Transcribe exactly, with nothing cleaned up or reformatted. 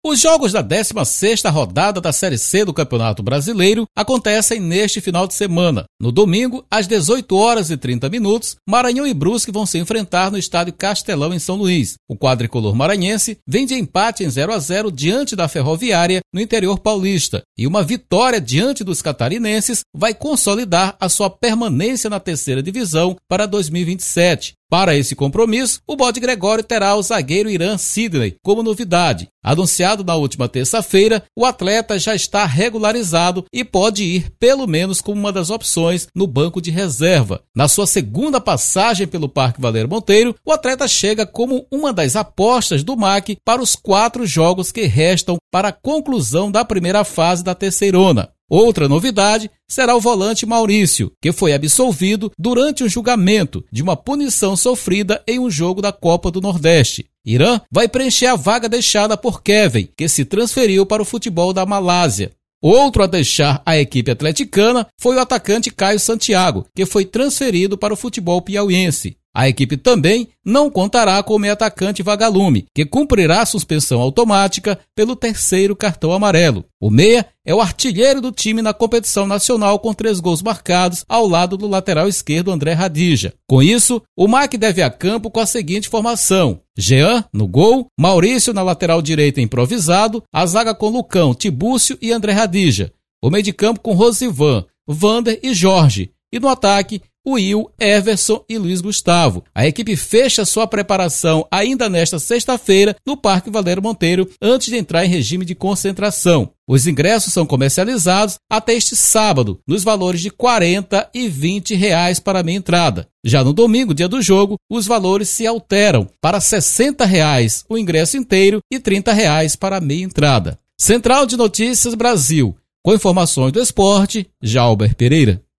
Os jogos da décima sexta rodada da Série C do Campeonato Brasileiro acontecem neste final de semana. No domingo, às dezoito horas e trinta minutos, Maranhão e Brusque vão se enfrentar no estádio Castelão, em São Luís. O quadricolor maranhense vem de empate em zero a zero diante da Ferroviária, no interior paulista. E uma vitória diante dos catarinenses vai consolidar a sua permanência na terceira divisão para dois mil e vinte e sete. Para esse compromisso, o Bode Gregório terá o zagueiro Irã Sidney como novidade. Anunciado na última terça-feira, o atleta já está regularizado e pode ir pelo menos como uma das opções no banco de reserva. Na sua segunda passagem pelo Parque Valério Monteiro, o atleta chega como uma das apostas do M A C para os quatro jogos que restam para a conclusão da primeira fase da Terceirona. Outra novidade será o volante Maurício, que foi absolvido durante um julgamento de uma punição sofrida em um jogo da Copa do Nordeste. Irã vai preencher a vaga deixada por Kevin, que se transferiu para o futebol da Malásia. Outro a deixar a equipe atleticana foi o atacante Caio Santiago, que foi transferido para o futebol piauiense. A equipe também não contará com o meia-atacante Vagalume, que cumprirá a suspensão automática pelo terceiro cartão amarelo. O meia é o artilheiro do time na competição nacional com três gols marcados ao lado do lateral esquerdo André Radija. Com isso, o M A C deve a campo com a seguinte formação: Jean no gol, Maurício na lateral direita improvisado, a zaga com Lucão, Tibúcio e André Radija. O meio de campo com Rosivan, Vander e Jorge. E no ataque, Will, Everson e Luiz Gustavo. A equipe fecha sua preparação ainda nesta sexta-feira no Parque Valério Monteiro, antes de entrar em regime de concentração. Os ingressos são comercializados até este sábado, nos valores de quarenta e vinte reais para a meia entrada. Já no domingo, dia do jogo, os valores se alteram para sessenta reais o ingresso inteiro e trinta reais para a meia entrada. Central de Notícias Brasil. Com informações do esporte, Jalber Pereira.